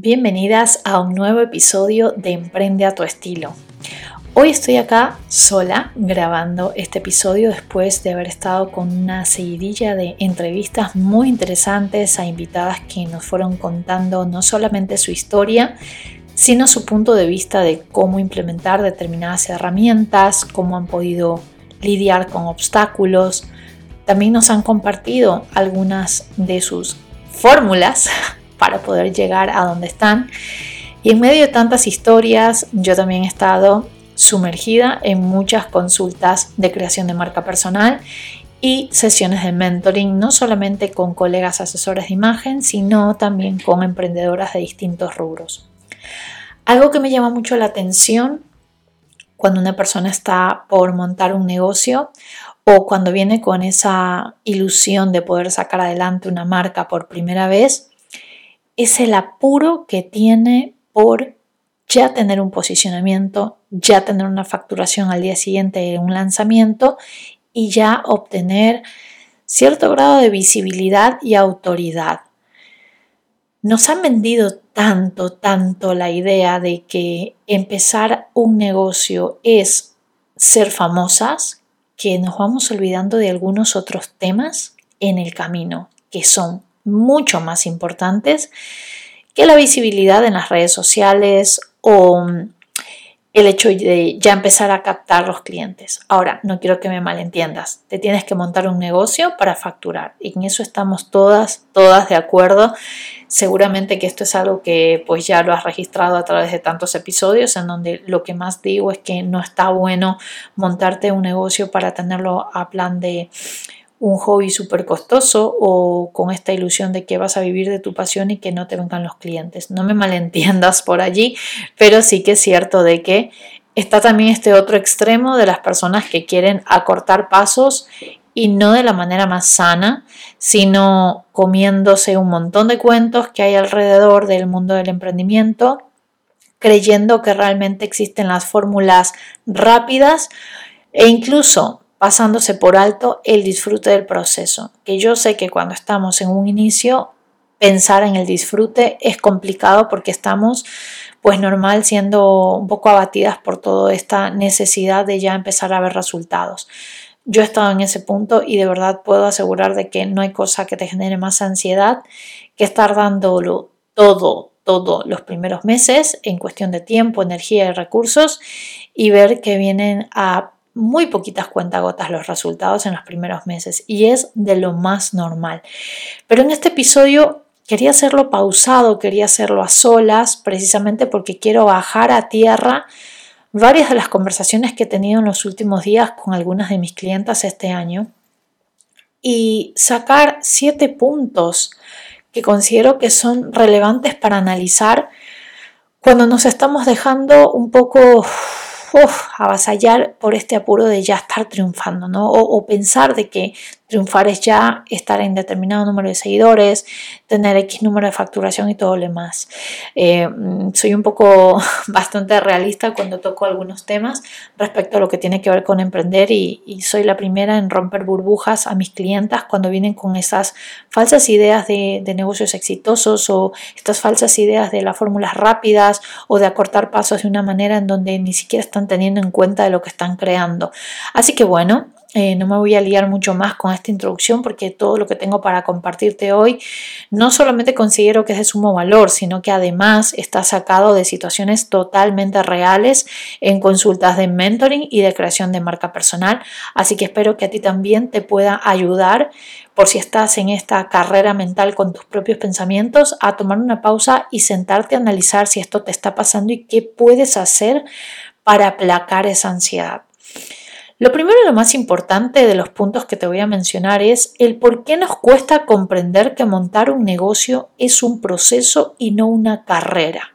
Bienvenidas a un nuevo episodio de Emprende a tu estilo. Hoy estoy acá sola grabando este episodio después de haber estado con una seguidilla de entrevistas muy interesantes a invitadas que nos fueron contando no solamente su historia, sino su punto de vista de cómo implementar determinadas herramientas, cómo han podido lidiar con obstáculos. También nos han compartido algunas de sus fórmulas para poder llegar a donde están. Y en medio de tantas historias, yo también he estado sumergida en muchas consultas de creación de marca personal y sesiones de mentoring, no solamente con colegas asesores de imagen, sino también con emprendedoras de distintos rubros. Algo que me llama mucho la atención cuando una persona está por montar un negocio o cuando viene con esa ilusión de poder sacar adelante una marca por primera vez, es el apuro que tiene por ya tener un posicionamiento, ya tener una facturación al día siguiente de un lanzamiento y ya obtener cierto grado de visibilidad y autoridad. Nos han vendido tanto la idea de que empezar un negocio es ser famosas, que nos vamos olvidando de algunos otros temas en el camino, que son mucho más importantes que la visibilidad en las redes sociales o el hecho de ya empezar a captar los clientes. Ahora, no quiero que me malentiendas, te tienes que montar un negocio para facturar y en eso estamos todas de acuerdo. Seguramente que esto es algo que pues ya lo has registrado a través de tantos episodios en donde lo que más digo es que no está bueno montarte un negocio para tenerlo a plan de un hobby súper costoso o con esta ilusión de que vas a vivir de tu pasión y que no te vengan los clientes. No me malentiendas por allí, pero sí que es cierto de que está también este otro extremo de las personas que quieren acortar pasos y no de la manera más sana, sino comiéndose un montón de cuentos que hay alrededor del mundo del emprendimiento, creyendo que realmente existen las fórmulas rápidas e incluso pasándose por alto el disfrute del proceso, que yo sé que cuando estamos en un inicio, pensar en el disfrute es complicado porque estamos, pues normal, siendo un poco abatidas por toda esta necesidad de ya empezar a ver resultados. Yo he estado en ese punto y de verdad puedo asegurar de que no hay cosa que te genere más ansiedad que estar dándolo todo los primeros meses en cuestión de tiempo, energía y recursos y ver que vienen a muy poquitas cuentagotas los resultados en los primeros meses y es de lo más normal. Pero en este episodio quería hacerlo pausado, quería hacerlo a solas, precisamente porque quiero bajar a tierra varias de las conversaciones que he tenido en los últimos días con algunas de mis clientas este año y sacar 7 puntos que considero que son relevantes para analizar cuando nos estamos dejando un poco avasallar por este apuro de ya estar triunfando, ¿no? O pensar de que triunfar es ya estar en determinado número de seguidores, tener X número de facturación y todo lo demás. Soy un poco bastante realista cuando toco algunos temas respecto a lo que tiene que ver con emprender y soy la primera en romper burbujas a mis clientas cuando vienen con esas falsas ideas de negocios exitosos o estas falsas ideas de las fórmulas rápidas o de acortar pasos de una manera en donde ni siquiera están teniendo en cuenta de lo que están creando. Así que bueno, no me voy a liar mucho más con esta introducción porque todo lo que tengo para compartirte hoy no solamente considero que es de sumo valor, sino que además está sacado de situaciones totalmente reales en consultas de mentoring y de creación de marca personal. Así que espero que a ti también te pueda ayudar por si estás en esta carrera mental con tus propios pensamientos, a tomar una pausa y sentarte a analizar si esto te está pasando y qué puedes hacer para aplacar esa ansiedad. Lo primero y lo más importante de los puntos que te voy a mencionar es el por qué nos cuesta comprender que montar un negocio es un proceso y no una carrera.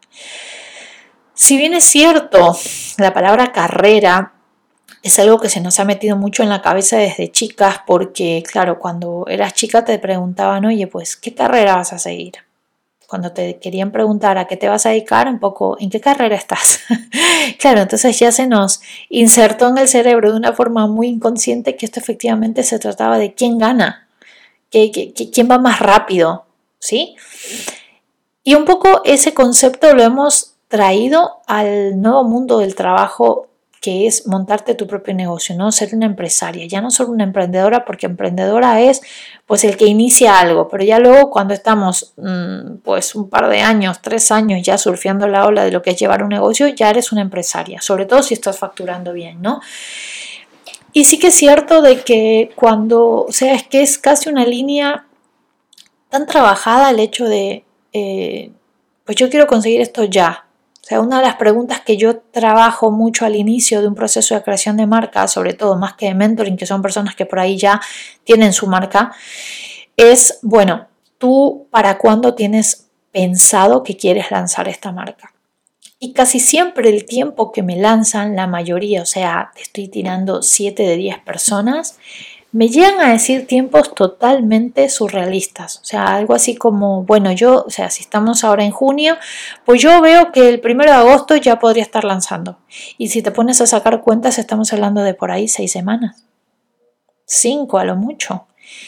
Si bien es cierto, la palabra carrera es algo que se nos ha metido mucho en la cabeza desde chicas porque, claro, cuando eras chica te preguntaban, oye, pues, ¿qué carrera vas a seguir? Cuando te querían preguntar a qué te vas a dedicar, un poco, ¿en qué carrera estás? Claro, entonces ya se nos insertó en el cerebro de una forma muy inconsciente que esto efectivamente se trataba de quién gana, quién va más rápido, ¿sí? Y un poco ese concepto lo hemos traído al nuevo mundo del trabajo, que es montarte tu propio negocio, ¿no? Ser una empresaria, ya no solo una emprendedora, porque emprendedora es pues el que inicia algo, pero ya luego cuando estamos pues un par de años, 3 años ya surfeando la ola de lo que es llevar un negocio, ya eres una empresaria, sobre todo si estás facturando bien, ¿no? Y sí que es cierto de que cuando, o sea, es que es casi una línea tan trabajada el hecho de, pues yo quiero conseguir esto ya. O sea, una de las preguntas que yo trabajo mucho al inicio de un proceso de creación de marca, sobre todo más que de mentoring, que son personas que por ahí ya tienen su marca, es, bueno, ¿tú para cuándo tienes pensado que quieres lanzar esta marca? Y casi siempre el tiempo que me lanzan, la mayoría, o sea, estoy tirando 7 de 10 personas, me llegan a decir tiempos totalmente surrealistas. O sea, algo así como, bueno, yo, o sea, si estamos ahora en junio, pues yo veo que el 1 de agosto ya podría estar lanzando. Y si te pones a sacar cuentas, estamos hablando de por ahí 6 semanas. 5 a lo mucho.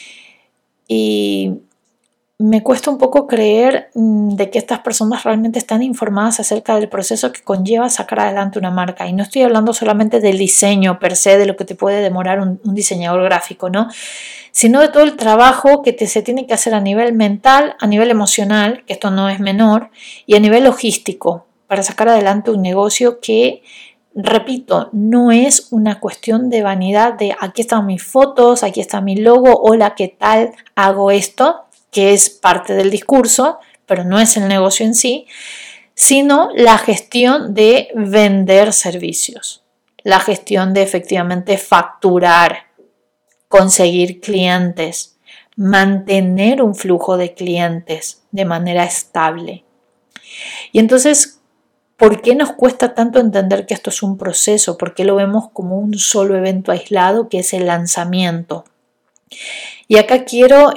Y me cuesta un poco creer de que estas personas realmente están informadas acerca del proceso que conlleva sacar adelante una marca. Y no estoy hablando solamente del diseño per se, de lo que te puede demorar un diseñador gráfico, ¿no? Sino de todo el trabajo que se tiene que hacer a nivel mental, a nivel emocional, que esto no es menor, y a nivel logístico, para sacar adelante un negocio que, repito, no es una cuestión de vanidad de aquí están mis fotos, aquí está mi logo, hola, ¿qué tal? Hago esto, que es parte del discurso, pero no es el negocio en sí, sino la gestión de vender servicios, la gestión de efectivamente facturar, conseguir clientes, mantener un flujo de clientes de manera estable. Y entonces, ¿por qué nos cuesta tanto entender que esto es un proceso? ¿Por qué lo vemos como un solo evento aislado que es el lanzamiento? Y acá quiero...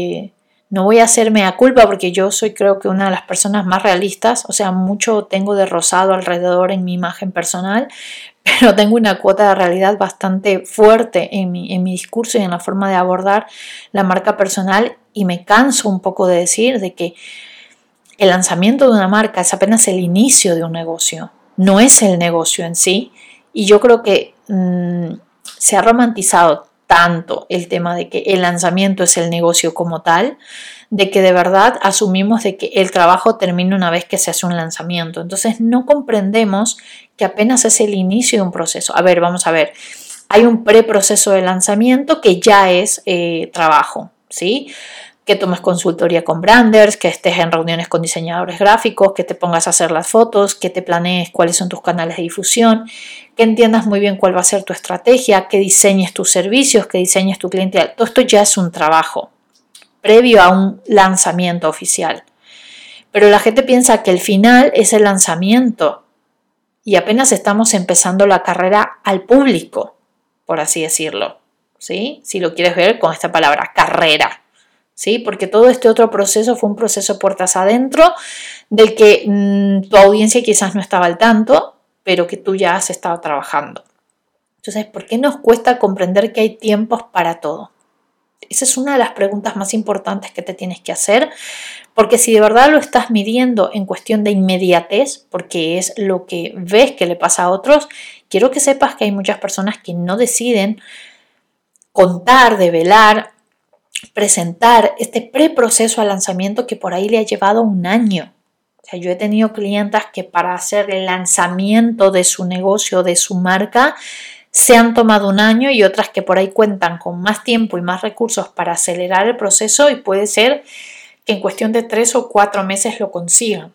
no voy a hacerme a culpa porque yo soy creo que una de las personas más realistas, o sea, mucho tengo de rosado alrededor en mi imagen personal, pero tengo una cuota de realidad bastante fuerte en mi discurso y en la forma de abordar la marca personal, y me canso un poco de decir de que el lanzamiento de una marca es apenas el inicio de un negocio, no es el negocio en sí, y yo creo que se ha romantizado tanto el tema de que el lanzamiento es el negocio como tal, de que de verdad asumimos de que el trabajo termina una vez que se hace un lanzamiento. Entonces no comprendemos que apenas es el inicio de un proceso. A ver, vamos a ver. Hay un preproceso de lanzamiento que ya es trabajo, ¿sí? Que tomes consultoría con branders, que estés en reuniones con diseñadores gráficos, que te pongas a hacer las fotos, que te planees cuáles son tus canales de difusión, que entiendas muy bien cuál va a ser tu estrategia, que diseñes tus servicios, que diseñes tu clientela. Todo esto ya es un trabajo previo a un lanzamiento oficial. Pero la gente piensa que el final es el lanzamiento y apenas estamos empezando la carrera al público, por así decirlo, ¿sí? Si lo quieres ver con esta palabra, carrera. ¿Sí? Porque todo este otro proceso fue un proceso puertas adentro del que tu audiencia quizás no estaba al tanto, pero que tú ya has estado trabajando. Entonces, ¿por qué nos cuesta comprender que hay tiempos para todo? Esa es una de las preguntas más importantes que te tienes que hacer, porque si de verdad lo estás midiendo en cuestión de inmediatez, porque es lo que ves que le pasa a otros, quiero que sepas que hay muchas personas que no deciden contar, develar, presentar este preproceso al lanzamiento que por ahí le ha llevado un año. O sea, yo he tenido clientas que para hacer el lanzamiento de su negocio, de su marca, se han tomado un año, y otras que por ahí cuentan con más tiempo y más recursos para acelerar el proceso, y puede ser que en cuestión de 3 o 4 meses lo consigan.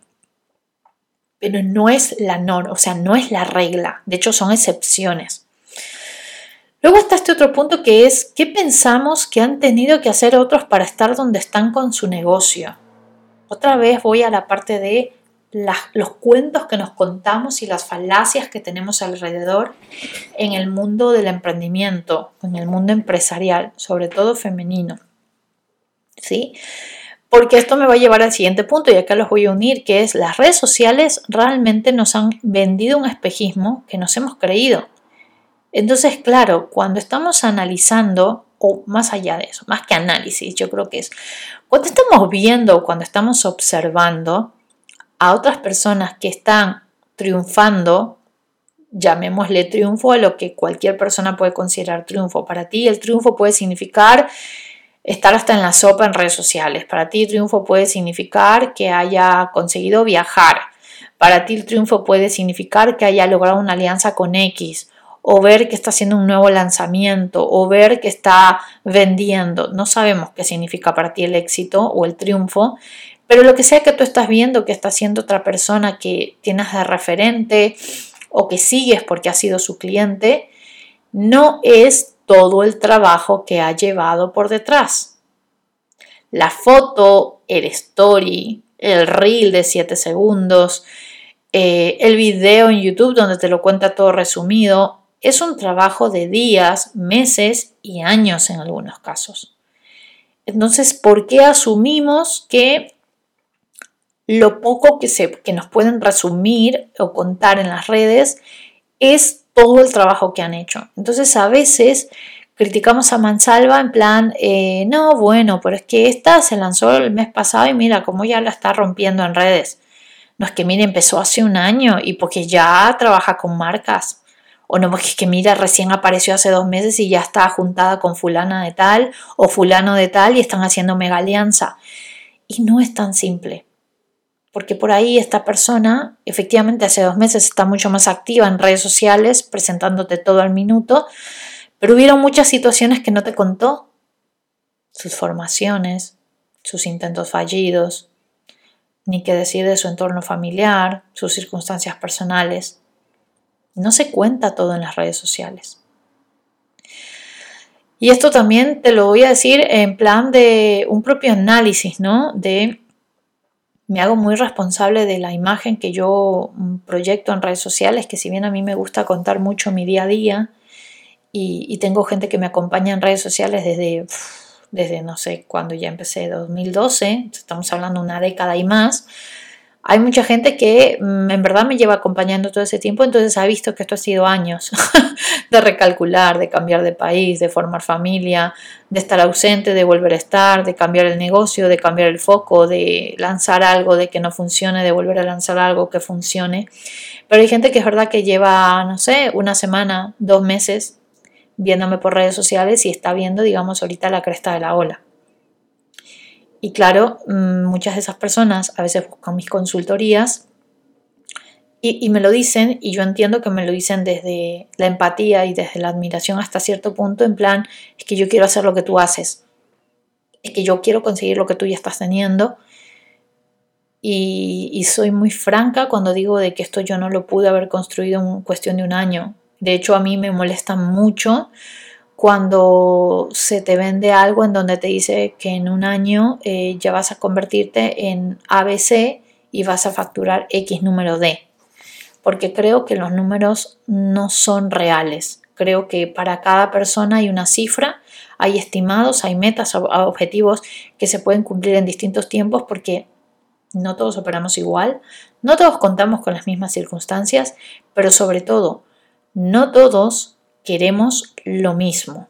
Pero no es la norma, o sea, no es la regla. De hecho, son excepciones. Luego está este otro punto que es, ¿qué pensamos que han tenido que hacer otros para estar donde están con su negocio? Otra vez voy a la parte de los cuentos que nos contamos y las falacias que tenemos alrededor en el mundo del emprendimiento, en el mundo empresarial, sobre todo femenino, ¿sí? Porque esto me va a llevar al siguiente punto, y acá los voy a unir, que es las redes sociales realmente nos han vendido un espejismo que nos hemos creído. Entonces, claro, cuando estamos analizando, o más allá de eso, más que análisis, yo creo que es, cuando estamos viendo o cuando estamos observando, a otras personas que están triunfando, llamémosle triunfo a lo que cualquier persona puede considerar triunfo. Para ti el triunfo puede significar estar hasta en la sopa en redes sociales. Para ti el triunfo puede significar que haya conseguido viajar. Para ti el triunfo puede significar que haya logrado una alianza con X, o ver que está haciendo un nuevo lanzamiento, o ver que está vendiendo. No sabemos qué significa para ti el éxito o el triunfo, pero lo que sea que tú estás viendo que está haciendo otra persona que tienes de referente o que sigues porque ha sido su cliente, no es todo el trabajo que ha llevado por detrás. La foto, el story, el reel de 7 segundos, el video en YouTube donde te lo cuenta todo resumido, es un trabajo de días, meses y años en algunos casos. Entonces, ¿por qué asumimos que lo poco que nos pueden resumir o contar en las redes es todo el trabajo que han hecho? Entonces, a veces criticamos a mansalva en plan, no, bueno, pero es que esta se lanzó el mes pasado y mira cómo ya la está rompiendo en redes. No es que mira, empezó hace un año y porque ya trabaja con marcas. O no, porque es que mira, recién apareció hace 2 meses y ya está juntada con fulana de tal o fulano de tal y están haciendo mega alianza. Y no es tan simple. Porque por ahí esta persona efectivamente hace 2 meses está mucho más activa en redes sociales, presentándote todo al minuto, pero hubieron muchas situaciones que no te contó. Sus formaciones, sus intentos fallidos, ni qué decir de su entorno familiar, sus circunstancias personales. No se cuenta todo en las redes sociales. Y esto también te lo voy a decir en plan de un propio análisis, ¿no? Me hago muy responsable de la imagen que yo proyecto en redes sociales, que si bien a mí me gusta contar mucho mi día a día y tengo gente que me acompaña en redes sociales desde no sé cuándo ya empecé, 2012, estamos hablando de una década y más. Hay mucha gente que en verdad me lleva acompañando todo ese tiempo, entonces ha visto que esto ha sido años de recalcular, de cambiar de país, de formar familia, de estar ausente, de volver a estar, de cambiar el negocio, de cambiar el foco, de lanzar algo, de que no funcione, de volver a lanzar algo que funcione. Pero hay gente que es verdad que lleva, no sé, una semana, 2 meses viéndome por redes sociales y está viendo, digamos, ahorita la cresta de la ola. Y claro, muchas de esas personas a veces buscan mis consultorías y me lo dicen, y yo entiendo que me lo dicen desde la empatía y desde la admiración hasta cierto punto, en plan, es que yo quiero hacer lo que tú haces, es que yo quiero conseguir lo que tú ya estás teniendo, y soy muy franca cuando digo de que esto yo no lo pude haber construido en cuestión de un año. De hecho, a mí me molesta mucho cuando se te vende algo en donde te dice que en un año ya vas a convertirte en ABC y vas a facturar X número de. Porque creo que los números no son reales. Creo que para cada persona hay una cifra, hay estimados, hay metas, objetivos que se pueden cumplir en distintos tiempos porque no todos operamos igual, no todos contamos con las mismas circunstancias, pero sobre todo, no todos queremos lo mismo.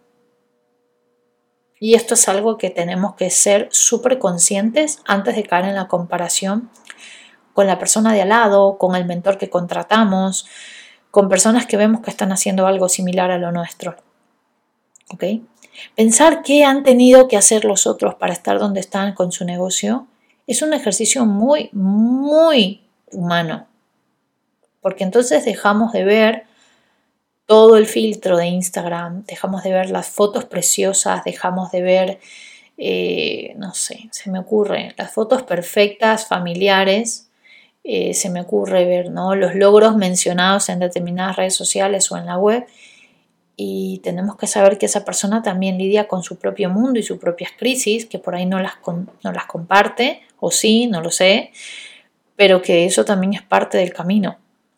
Y esto es algo que tenemos que ser súper conscientes antes de caer en la comparación con la persona de al lado, con el mentor que contratamos, con personas que vemos que están haciendo algo similar a lo nuestro. ¿Ok? Pensar qué han tenido que hacer los otros para estar donde están con su negocio es un ejercicio muy, muy humano. Porque entonces dejamos de ver todo el filtro de Instagram, dejamos de ver las fotos preciosas, dejamos de ver, no sé, se me ocurre, las fotos perfectas, familiares, se me ocurre ver, ¿no?, los logros mencionados en determinadas redes sociales o en la web, y tenemos que saber que esa persona también lidia con su propio mundo y sus propias crisis, que por ahí no las comparte, o sí, no lo sé, pero que eso también es parte del camino.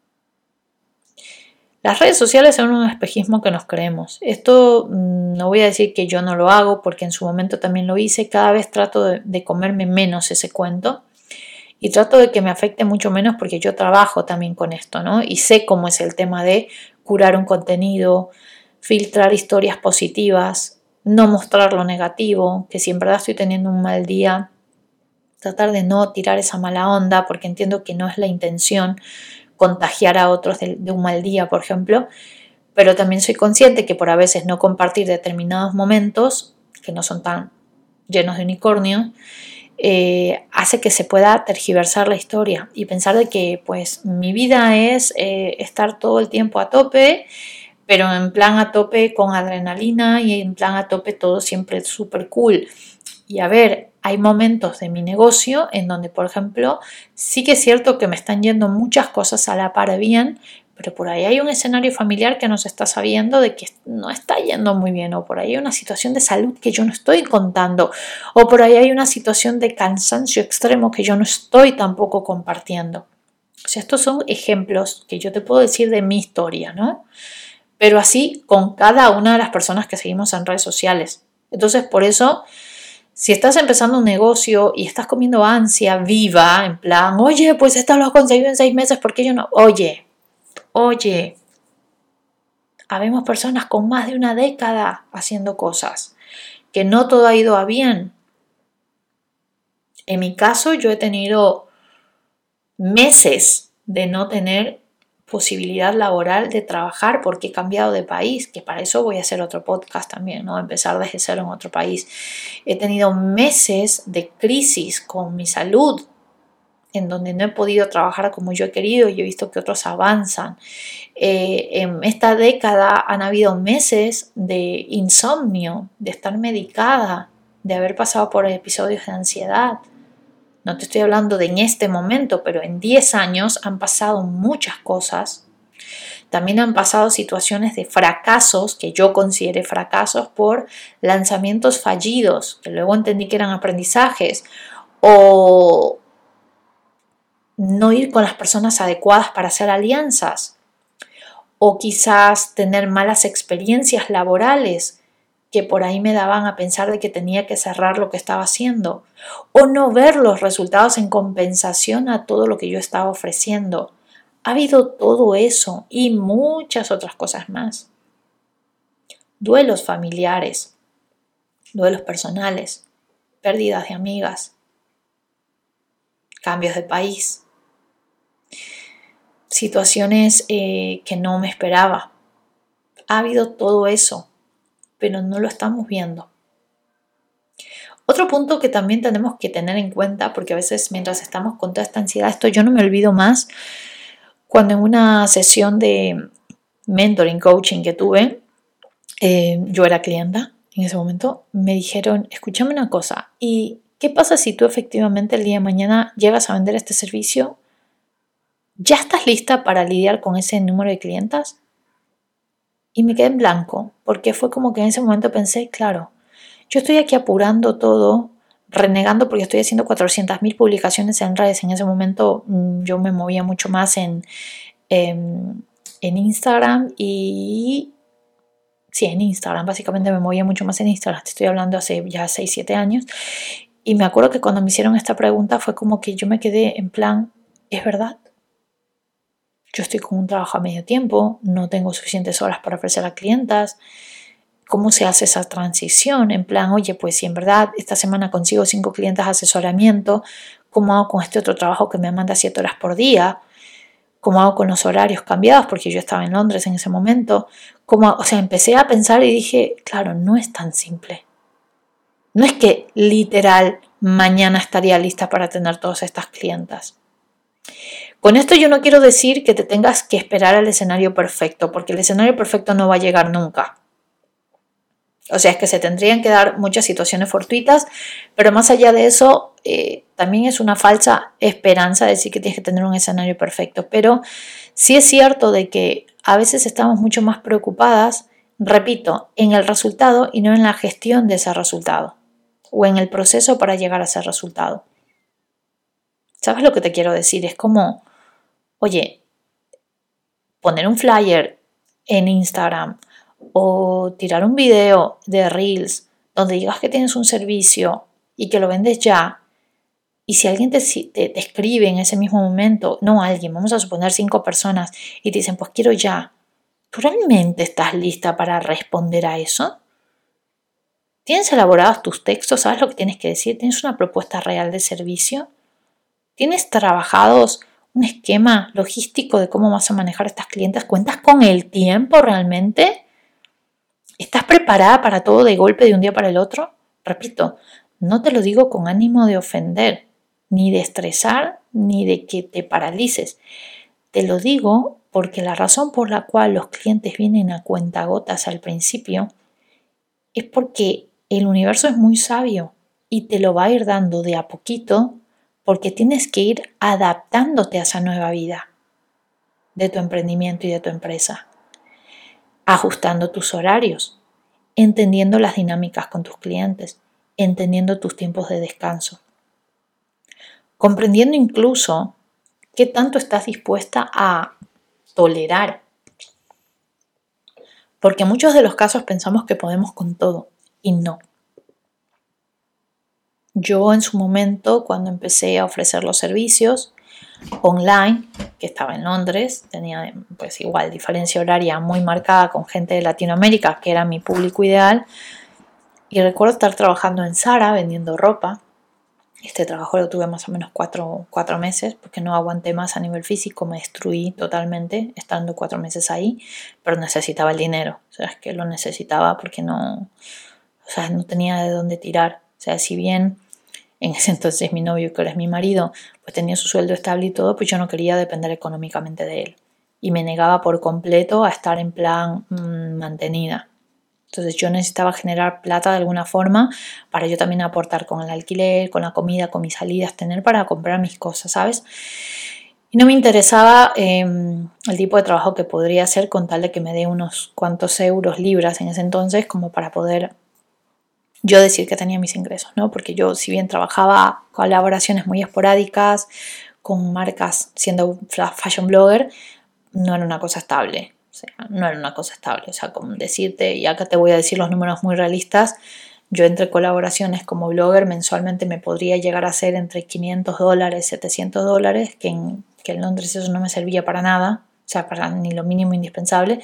Las redes sociales son un espejismo que nos creemos. Esto no voy a decir que yo no lo hago porque en su momento también lo hice. Cada vez trato de comerme menos ese cuento y trato de que me afecte mucho menos porque yo trabajo también con esto, ¿no? Y sé cómo es el tema de curar un contenido, filtrar historias positivas, no mostrar lo negativo, que si en verdad estoy teniendo un mal día, tratar de no tirar esa mala onda, porque entiendo que no es la intención contagiar a otros de un mal día, por ejemplo, pero también soy consciente que por a veces no compartir determinados momentos, que no son tan llenos de unicornio, hace que se pueda tergiversar la historia y pensar de que pues mi vida es estar todo el tiempo a tope, pero en plan a tope con adrenalina y en plan a tope todo siempre súper cool. Y a ver, hay momentos de mi negocio en donde, por ejemplo, sí que es cierto que me están yendo muchas cosas a la par bien, pero por ahí hay un escenario familiar que no se está sabiendo de que no está yendo muy bien, o por ahí hay una situación de salud que yo no estoy contando, o por ahí hay una situación de cansancio extremo que yo no estoy tampoco compartiendo. O sea, estos son ejemplos que yo te puedo decir de mi historia, ¿no? Pero así con cada una de las personas que seguimos en redes sociales. Entonces, por eso, si estás empezando un negocio y estás comiendo ansia viva, en plan, oye, pues esto lo he conseguido en 6 meses, ¿por qué yo no? Oye, habemos personas con más de una década haciendo cosas, que no todo ha ido a bien. En mi caso, yo he tenido meses de no tener posibilidad laboral de trabajar porque he cambiado de país, que para eso voy a hacer otro podcast también, ¿no? Empezar desde cero en otro país. He tenido meses de crisis con mi salud, en donde no he podido trabajar como yo he querido y he visto que otros avanzan. En esta década han habido meses de insomnio, de estar medicada, de haber pasado por episodios de ansiedad. No te estoy hablando de en este momento, pero en 10 años han pasado muchas cosas. También han pasado situaciones de fracasos, que yo consideré fracasos por lanzamientos fallidos, que luego entendí que eran aprendizajes, o no ir con las personas adecuadas para hacer alianzas, o quizás tener malas experiencias laborales que por ahí me daban a pensar de que tenía que cerrar lo que estaba haciendo, o no ver los resultados en compensación a todo lo que yo estaba ofreciendo. Ha habido todo eso y muchas otras cosas más. Duelos familiares, duelos personales, pérdidas de amigas, cambios de país, situaciones que no me esperaba. Ha habido todo eso, pero no lo estamos viendo. Otro punto que también tenemos que tener en cuenta, porque a veces mientras estamos con toda esta ansiedad, esto yo no me olvido más, cuando en una sesión de mentoring, coaching que tuve, yo era clienta en ese momento, me dijeron, escúchame una cosa, ¿y qué pasa si tú efectivamente el día de mañana llegas a vender este servicio? ¿Ya estás lista para lidiar con ese número de clientas? Y me quedé en blanco, porque fue como que en ese momento pensé, claro, yo estoy aquí apurando todo, renegando porque estoy haciendo 400.000 publicaciones en redes. En ese momento yo me movía mucho más en Instagram y... Sí, en Instagram, básicamente me movía mucho más en Instagram. Te estoy hablando hace ya 6, 7 años. Y me acuerdo que cuando me hicieron esta pregunta fue como que yo me quedé en plan, ¿es verdad? Yo estoy con un trabajo a medio tiempo, no tengo suficientes horas para ofrecer a clientas. ¿Cómo se hace esa transición? En plan, oye, pues si en verdad esta semana consigo 5 clientes de asesoramiento, ¿cómo hago con este otro trabajo que me manda 7 horas por día? ¿Cómo hago con los horarios cambiados? Porque yo estaba en Londres en ese momento. O sea, empecé a pensar y dije, claro, no es tan simple. No es que literal mañana estaría lista para tener todas estas clientas. Con esto yo no quiero decir que te tengas que esperar al escenario perfecto, porque el escenario perfecto no va a llegar nunca. O sea, es que se tendrían que dar muchas situaciones fortuitas, pero más allá de eso, también es una falsa esperanza decir que tienes que tener un escenario perfecto. Pero sí es cierto de que a veces estamos mucho más preocupadas, repito, en el resultado y no en la gestión de ese resultado o en el proceso para llegar a ese resultado. ¿Sabes lo que te quiero decir? Es como, oye, poner un flyer en Instagram o tirar un video de Reels donde digas que tienes un servicio y que lo vendes ya, y si alguien te escribe en ese mismo momento, no alguien, vamos a suponer 5 personas, y te dicen, pues quiero ya, ¿tú realmente estás lista para responder a eso? ¿Tienes elaborados tus textos? ¿Sabes lo que tienes que decir? ¿Tienes una propuesta real de servicio? ¿Tienes trabajados un esquema logístico de cómo vas a manejar a estas clientes? ¿Cuentas con el tiempo realmente? ¿Estás preparada para todo de golpe de un día para el otro? Repito, no te lo digo con ánimo de ofender, ni de estresar, ni de que te paralices. Te lo digo porque la razón por la cual los clientes vienen a cuentagotas al principio es porque el universo es muy sabio y te lo va a ir dando de a poquito porque tienes que ir adaptándote a esa nueva vida de tu emprendimiento y de tu empresa, ajustando tus horarios, entendiendo las dinámicas con tus clientes, entendiendo tus tiempos de descanso, comprendiendo incluso qué tanto estás dispuesta a tolerar. Porque en muchos de los casos pensamos que podemos con todo y no. Yo en su momento, cuando empecé a ofrecer los servicios online, que estaba en Londres, tenía pues igual diferencia horaria muy marcada con gente de Latinoamérica, que era mi público ideal, y recuerdo estar trabajando en Zara vendiendo ropa. Este trabajo lo tuve más o menos 4 meses porque no aguanté más a nivel físico, me destruí totalmente estando 4 meses ahí, pero necesitaba el dinero, o sea, es que lo necesitaba porque no tenía de dónde tirar. O sea, si bien en ese entonces mi novio, que ahora es mi marido, pues tenía su sueldo estable y todo, pues yo no quería depender económicamente de él. Y me negaba por completo a estar en plan mantenida. Entonces yo necesitaba generar plata de alguna forma para yo también aportar con el alquiler, con la comida, con mis salidas, tener para comprar mis cosas, ¿sabes? Y no me interesaba el tipo de trabajo que podría hacer con tal de que me dé unos cuantos euros, libras en ese entonces, como para poder yo decir que tenía mis ingresos, ¿no? Porque yo, si bien trabajaba colaboraciones muy esporádicas con marcas siendo fashion blogger, no era una cosa estable. O sea, no era una cosa estable. O sea, como decirte, y acá te voy a decir los números muy realistas, yo entre colaboraciones como blogger mensualmente me podría llegar a hacer entre $500, $700, que en Londres eso no me servía para nada, o sea, para ni lo mínimo indispensable.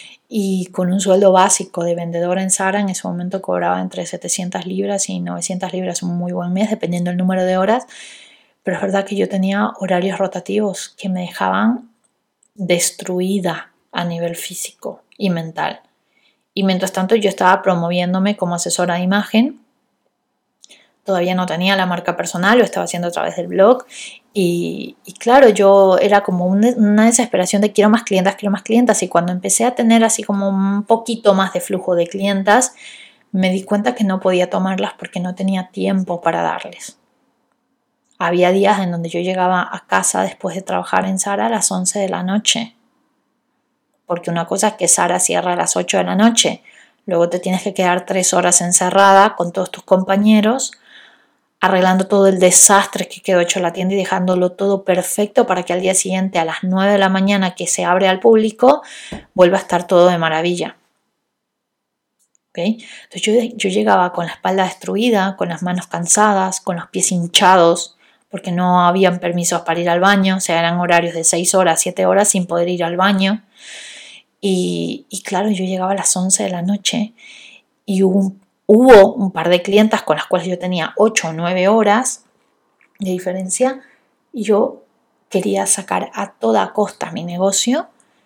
Y con un sueldo básico de vendedora en Zara, en ese momento cobraba entre 700 libras y 900 libras un muy buen mes, dependiendo del número de horas. Pero es verdad que yo tenía horarios rotativos que me dejaban destruida a nivel físico y mental. Y mientras tanto yo estaba promoviéndome como asesora de imagen. Todavía no tenía la marca personal, lo estaba haciendo a través del blog. Y claro, yo era como una desesperación de quiero más clientas. Y cuando empecé a tener así como un poquito más de flujo de clientas, me di cuenta que no podía tomarlas porque no tenía tiempo para darles. Había días en donde yo llegaba a casa después de trabajar en Zara a las 11 de la noche. Porque una cosa es que Zara cierra a las 8 de la noche. Luego te tienes que quedar 3 horas encerrada con todos tus compañeros, arreglando todo el desastre que quedó hecho la tienda y dejándolo todo perfecto para que al día siguiente a las 9 de la mañana que se abre al público vuelva a estar todo de maravilla. ¿Okay? Entonces yo llegaba con la espalda destruida, con las manos cansadas, con los pies hinchados, porque no habían permisos para ir al baño, o sea, eran horarios de 6 horas, 7 horas sin poder ir al baño. Y claro, yo llegaba a las 11 de la noche y hubo un par de clientas con las cuales yo tenía 8 o 9 horas de diferencia y yo quería sacar a toda costa mi negocio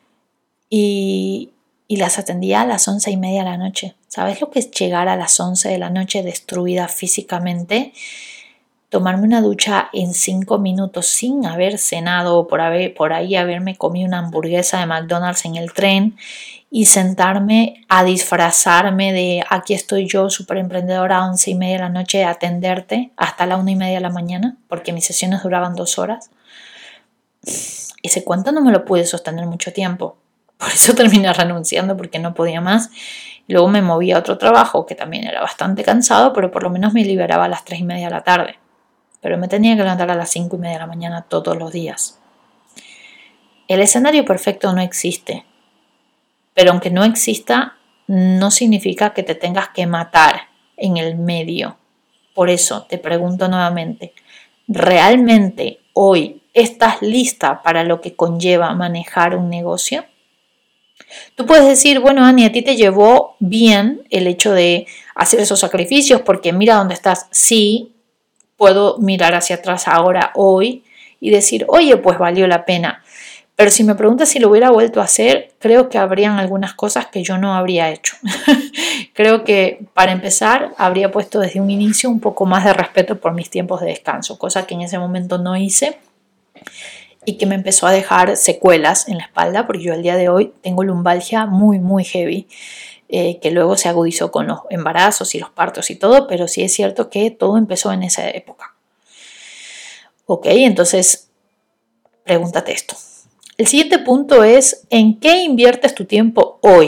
y las atendía a las 11:30 de la noche. ¿Sabes lo que es llegar a las 11 de la noche destruida físicamente? Tomarme una ducha en 5 minutos sin haber cenado o por ahí haberme comido una hamburguesa de McDonald's en el tren y sentarme a disfrazarme de aquí estoy yo, súper emprendedora, a 11:30 de la noche, a atenderte hasta la 1:30 de la mañana, porque mis sesiones duraban 2 horas. Ese cuento no me lo pude sostener mucho tiempo. Por eso terminé renunciando porque no podía más. Luego me moví a otro trabajo que también era bastante cansado, pero por lo menos me liberaba a las 3:30 de la tarde. Pero me tenía que levantar a las 5:30 de la mañana todos los días. El escenario perfecto no existe, pero aunque no exista, no significa que te tengas que matar en el medio. Por eso te pregunto nuevamente, ¿realmente hoy estás lista para lo que conlleva manejar un negocio? Tú puedes decir, bueno, Ani, a ti te llevó bien el hecho de hacer esos sacrificios porque mira dónde estás. Sí, puedo mirar hacia atrás ahora, hoy, y decir, oye, pues valió la pena. Pero si me preguntas si lo hubiera vuelto a hacer, creo que habrían algunas cosas que yo no habría hecho. Creo que para empezar habría puesto desde un inicio un poco más de respeto por mis tiempos de descanso, cosa que en ese momento no hice y que me empezó a dejar secuelas en la espalda, porque yo al día de hoy tengo lumbalgia muy, muy heavy, que luego se agudizó con los embarazos y los partos y todo, pero sí es cierto que todo empezó en esa época. Ok, entonces pregúntate esto. El siguiente punto es, ¿en qué inviertes tu tiempo hoy?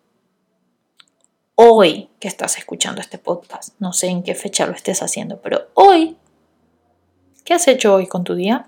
Hoy que estás escuchando este podcast, no sé en qué fecha lo estés haciendo, pero hoy, ¿qué has hecho hoy con tu día?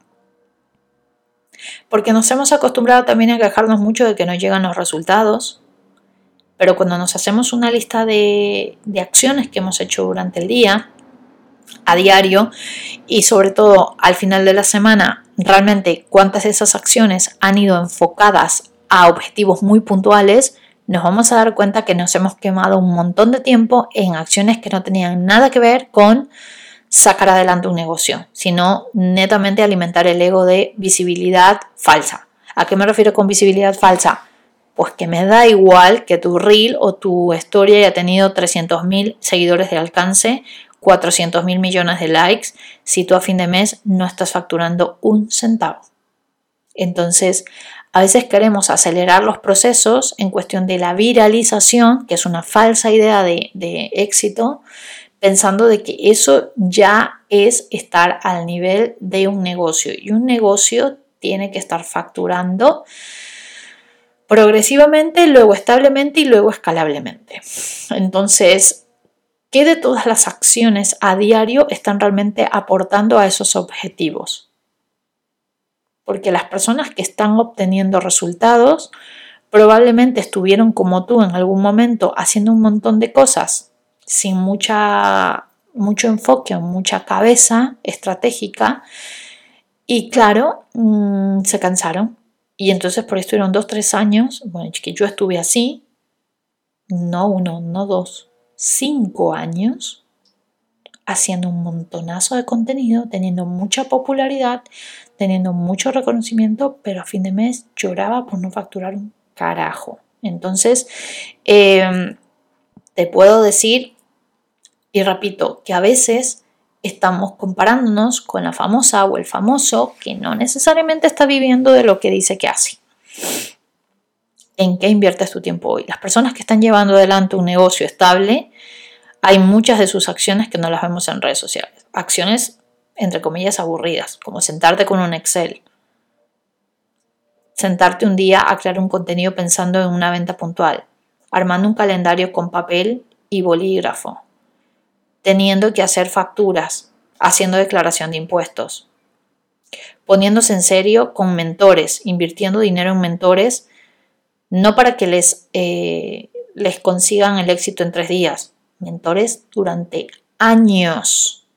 Porque nos hemos acostumbrado también a quejarnos mucho de que no llegan los resultados, pero cuando nos hacemos una lista de acciones que hemos hecho durante el día, a diario, y sobre todo al final de la semana, realmente cuántas de esas acciones han ido enfocadas a objetivos muy puntuales, nos vamos a dar cuenta que nos hemos quemado un montón de tiempo en acciones que no tenían nada que ver con sacar adelante un negocio, sino netamente alimentar el ego de visibilidad falsa. ¿A qué me refiero con visibilidad falsa? Pues que me da igual que tu reel o tu historia haya tenido 300.000 seguidores de alcance, 400.000 millones de likes, si tú a fin de mes no estás facturando un centavo. Entonces, a veces queremos acelerar los procesos en cuestión de la viralización, que es una falsa idea de éxito, pensando de que eso ya es estar al nivel de un negocio. Y un negocio tiene que estar facturando progresivamente, luego establemente y luego escalablemente. Entonces, ¿qué de todas las acciones a diario están realmente aportando a esos objetivos? Porque las personas que están obteniendo resultados probablemente estuvieron como tú en algún momento haciendo un montón de cosas sin mucho enfoque o mucha cabeza estratégica y claro, se cansaron. Y entonces por esto estuvieron 2-3 años, bueno, que yo estuve así, no 1, no 2, 5 años haciendo un montonazo de contenido, teniendo mucha popularidad, teniendo mucho reconocimiento, pero a fin de mes lloraba por no facturar un carajo. Entonces, te puedo decir, y repito, que a veces estamos comparándonos con la famosa o el famoso que no necesariamente está viviendo de lo que dice que hace. ¿En qué inviertes tu tiempo hoy? Las personas que están llevando adelante un negocio estable, hay muchas de sus acciones que no las vemos en redes sociales. Acciones, entre comillas, aburridas, como sentarte con un Excel. Sentarte un día a crear un contenido pensando en una venta puntual. Armando un calendario con papel y bolígrafo. Teniendo que hacer facturas. Haciendo declaración de impuestos. Poniéndose en serio con mentores. Invirtiendo dinero en mentores. No para que les consigan el éxito en 3 días. Mentores durante años.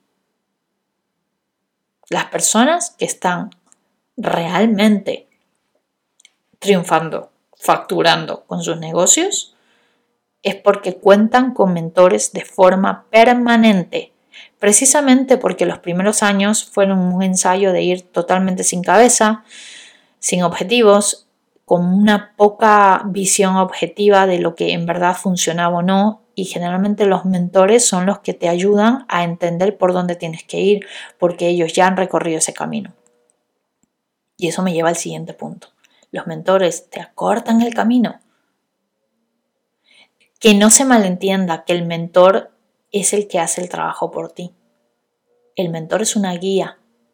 Las personas que están realmente triunfando, facturando con sus negocios, es porque cuentan con mentores de forma permanente. Precisamente porque los primeros años fueron un ensayo de ir totalmente sin cabeza, sin objetivos, con una poca visión objetiva de lo que en verdad funcionaba o no. Y generalmente los mentores son los que te ayudan a entender por dónde tienes que ir, porque ellos ya han recorrido ese camino. Y eso me lleva al siguiente punto. Los mentores te acortan el camino. Que no se malentienda que el mentor es el que hace el trabajo por ti. El mentor es una guía.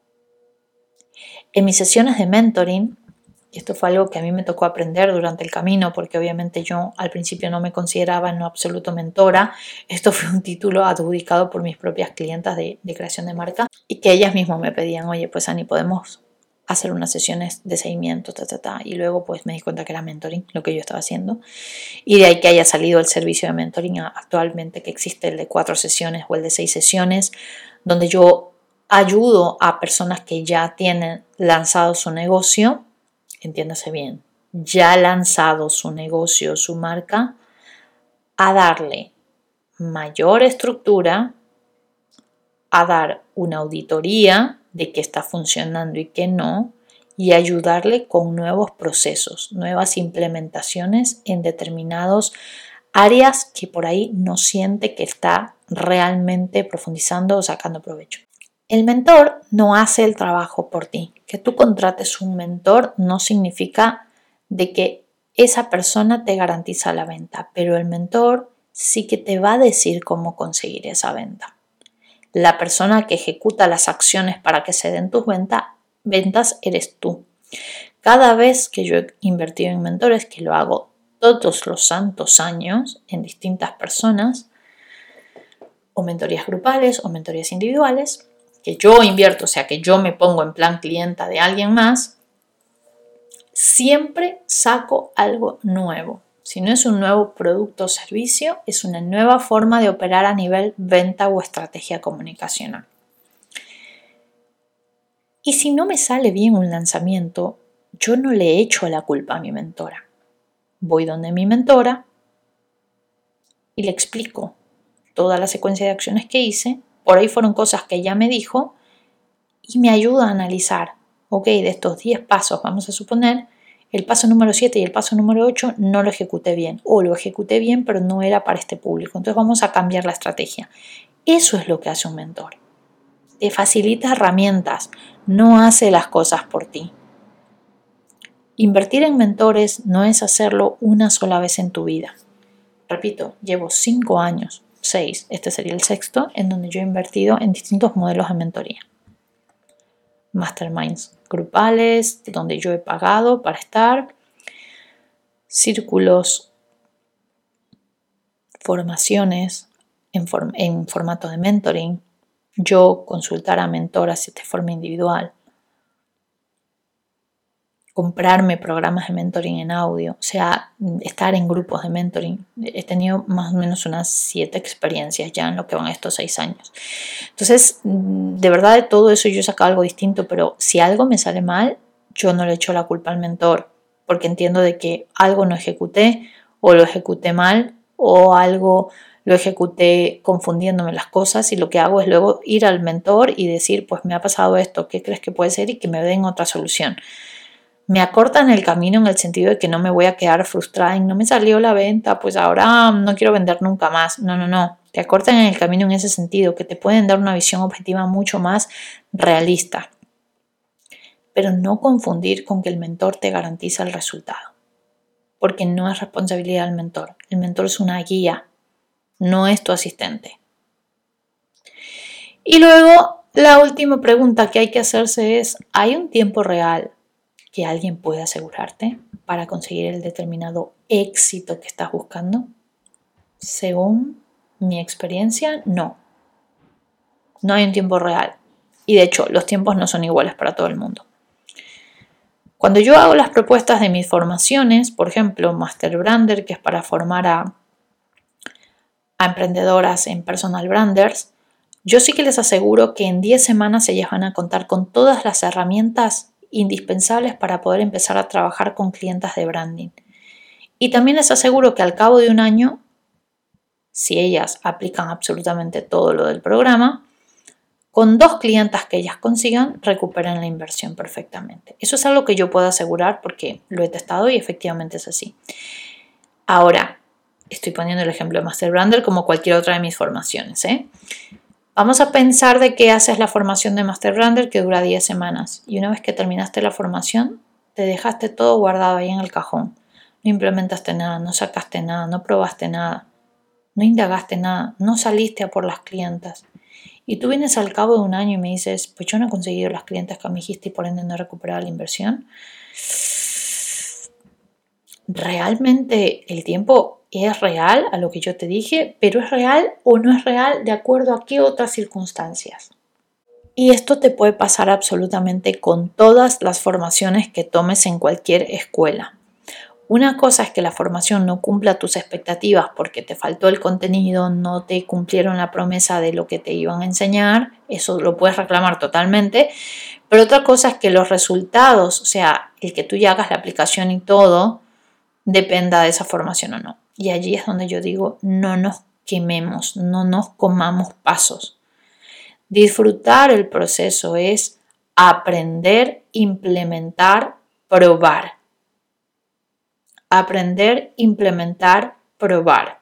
En mis sesiones de mentoring, y esto fue algo que a mí me tocó aprender durante el camino, porque obviamente yo al principio no me consideraba en lo absoluto mentora. Esto fue un título adjudicado por mis propias clientas de creación de marca y que ellas mismas me pedían, oye, pues Ani, podemos hacer unas sesiones de seguimiento, y luego pues me di cuenta que era mentoring lo que yo estaba haciendo y de ahí que haya salido el servicio de mentoring actualmente, que existe el de 4 sesiones o el de 6 sesiones, donde yo ayudo a personas que ya tienen lanzado su negocio, entiéndase bien, ya lanzado su negocio, su marca, a darle mayor estructura, a dar una auditoría de qué está funcionando y qué no, y ayudarle con nuevos procesos, nuevas implementaciones en determinados áreas que por ahí no siente que está realmente profundizando o sacando provecho. El mentor no hace el trabajo por ti. Que tú contrates un mentor no significa de que esa persona te garantiza la venta, pero el mentor sí que te va a decir cómo conseguir esa venta. La persona que ejecuta las acciones para que se den tus ventas eres tú. Cada vez que yo he invertido en mentores, que lo hago todos los santos años en distintas personas, o mentorías grupales o mentorías individuales, que yo invierto, o sea que yo me pongo en plan clienta de alguien más, siempre saco algo nuevo. Si no es un nuevo producto o servicio, es una nueva forma de operar a nivel venta o estrategia comunicacional. Y si no me sale bien un lanzamiento, yo no le echo la culpa a mi mentora. Voy donde mi mentora y le explico toda la secuencia de acciones que hice. Por ahí fueron cosas que ella me dijo y me ayuda a analizar. Ok, de estos 10 pasos, vamos a suponer, el paso número 7 y el paso número 8 no lo ejecuté bien, o lo ejecuté bien pero no era para este público. Entonces vamos a cambiar la estrategia. Eso es lo que hace un mentor. Te facilita herramientas, no hace las cosas por ti. Invertir en mentores no es hacerlo una sola vez en tu vida. Repito, llevo 5 años, 6, este sería el sexto, en donde yo he invertido en distintos modelos de mentoría. Masterminds grupales, donde yo he pagado para estar, círculos, formaciones en formato de mentoring, yo consultar a mentoras de forma individual, comprarme programas de mentoring en audio, o sea, estar en grupos de mentoring. He tenido más o menos unas 7 experiencias ya en lo que van estos 6 años. Entonces, de verdad de todo eso yo he sacado algo distinto, pero si algo me sale mal, yo no le echo la culpa al mentor, porque entiendo de que algo no ejecuté, o lo ejecuté mal, o algo lo ejecuté confundiéndome las cosas, y lo que hago es luego ir al mentor y decir, pues me ha pasado esto, ¿qué crees que puede ser? Y que me den otra solución. Me acortan el camino en el sentido de que no me voy a quedar frustrada y no me salió la venta, pues ahora no quiero vender nunca más. No. Te acortan el camino en ese sentido, que te pueden dar una visión objetiva mucho más realista. Pero no confundir con que el mentor te garantiza el resultado. Porque no es responsabilidad del mentor. El mentor es una guía, no es tu asistente. Y luego, la última pregunta que hay que hacerse es, ¿hay un tiempo real que alguien puede asegurarte para conseguir el determinado éxito que estás buscando? Según mi experiencia, no. No hay un tiempo real. Y de hecho, los tiempos no son iguales para todo el mundo. Cuando yo hago las propuestas de mis formaciones, por ejemplo, Master Brander, que es para formar a emprendedoras en personal branders, yo sí que les aseguro que en 10 semanas ellas van a contar con todas las herramientas indispensables para poder empezar a trabajar con clientas de branding. Y también les aseguro que al cabo de un año, si ellas aplican absolutamente todo lo del programa, con 2 clientas que ellas consigan, recuperan la inversión perfectamente. Eso es algo que yo puedo asegurar porque lo he testado y efectivamente es así. Ahora, estoy poniendo el ejemplo de Master Brander como cualquier otra de mis formaciones, Vamos a pensar de que haces la formación de Master Brander que dura 10 semanas y una vez que terminaste la formación te dejaste todo guardado ahí en el cajón. No implementaste nada, no sacaste nada, no probaste nada, no indagaste nada, no saliste a por las clientas. Y tú vienes al cabo de un año y me dices, pues yo no he conseguido las clientas que me dijiste y por ende no he recuperado la inversión. ¿Realmente el tiempo es real a lo que yo te dije, pero es real o no es real de acuerdo a qué otras circunstancias? Y esto te puede pasar absolutamente con todas las formaciones que tomes en cualquier escuela. Una cosa es que la formación no cumpla tus expectativas porque te faltó el contenido, no te cumplieron la promesa de lo que te iban a enseñar, eso lo puedes reclamar totalmente, Pero otra cosa es que los resultados, o sea, el que tú ya hagas la aplicación y todo, dependa de esa formación o no. Y allí es donde yo digo, no nos quememos, no nos comamos pasos. Disfrutar el proceso es aprender, implementar, probar. Aprender, implementar, probar.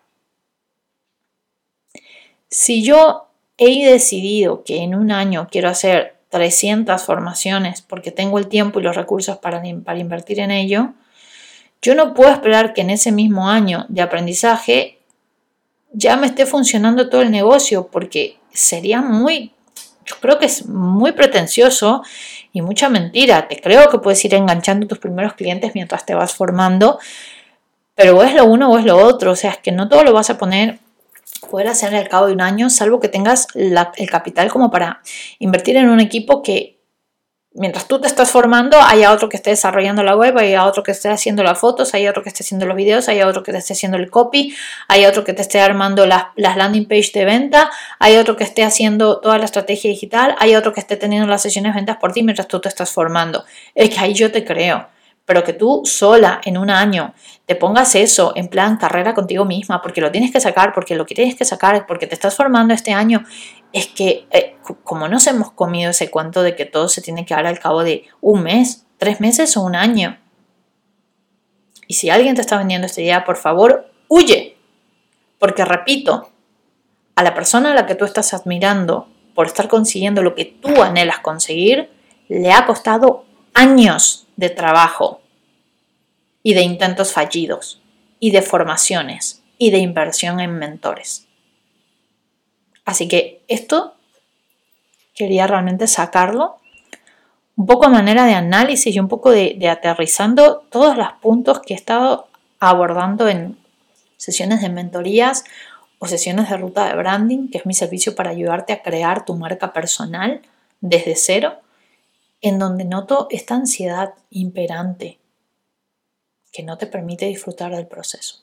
Si yo he decidido que en un año quiero hacer 300 formaciones porque tengo el tiempo y los recursos para invertir en ello, yo no puedo esperar que en ese mismo año de aprendizaje ya me esté funcionando todo el negocio, porque sería yo creo que es muy pretencioso y mucha mentira. Te creo que puedes ir enganchando tus primeros clientes mientras te vas formando, pero o es lo uno o es lo otro. O sea, es que no todo lo vas a poder hacer al cabo de un año, salvo que tengas el capital como para invertir en un equipo que mientras tú te estás formando, haya otro que esté desarrollando la web, haya otro que esté haciendo las fotos, haya otro que esté haciendo los videos, haya otro que te esté haciendo el copy, haya otro que te esté armando las landing page de venta, hay otro que esté haciendo toda la estrategia digital, hay otro que esté teniendo las sesiones de ventas por ti mientras tú te estás formando. Es que ahí yo te creo. Pero que tú sola en un año te pongas eso en plan carrera contigo misma, porque lo tienes que sacar, porque lo que tienes que sacar, porque te estás formando este año, es que como nos hemos comido ese cuento de que todo se tiene que dar al cabo de un mes, 3 meses o un año. Y si alguien te está vendiendo esta idea, por favor, huye. Porque repito, a la persona a la que tú estás admirando por estar consiguiendo lo que tú anhelas conseguir, le ha costado años de trabajo y de intentos fallidos y de formaciones y de inversión en mentores. Así que esto quería realmente sacarlo un poco a manera de análisis y un poco de aterrizando todos los puntos que he estado abordando en sesiones de mentorías o sesiones de ruta de branding, que es mi servicio para ayudarte a crear tu marca personal desde cero, en donde noto esta ansiedad imperante que no te permite disfrutar del proceso.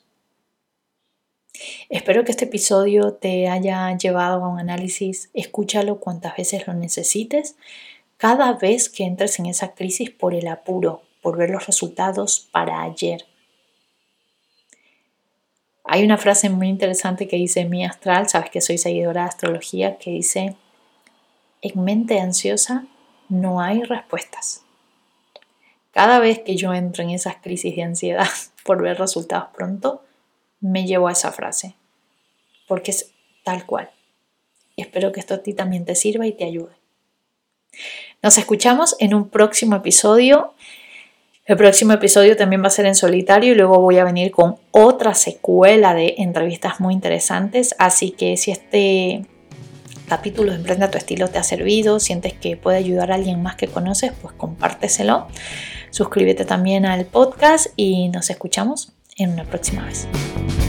Espero que este episodio te haya llevado a un análisis. Escúchalo cuantas veces lo necesites, cada vez que entres en esa crisis por el apuro, por ver los resultados para ayer. Hay una frase muy interesante que dice mi astral, sabes que soy seguidora de astrología, que dice: en mente ansiosa no hay respuestas. Cada vez que yo entro en esas crisis de ansiedad por ver resultados pronto, me llevo a esa frase, porque es tal cual. Espero que esto a ti también te sirva y te ayude. Nos escuchamos en un próximo episodio. El próximo episodio también va a ser en solitario y luego voy a venir con otra secuela de entrevistas muy interesantes, así que si este capítulo de Emprende a tu estilo te ha servido, sientes que puede ayudar a alguien más que conoces, pues compárteselo. Suscríbete también al podcast y nos escuchamos en una próxima vez.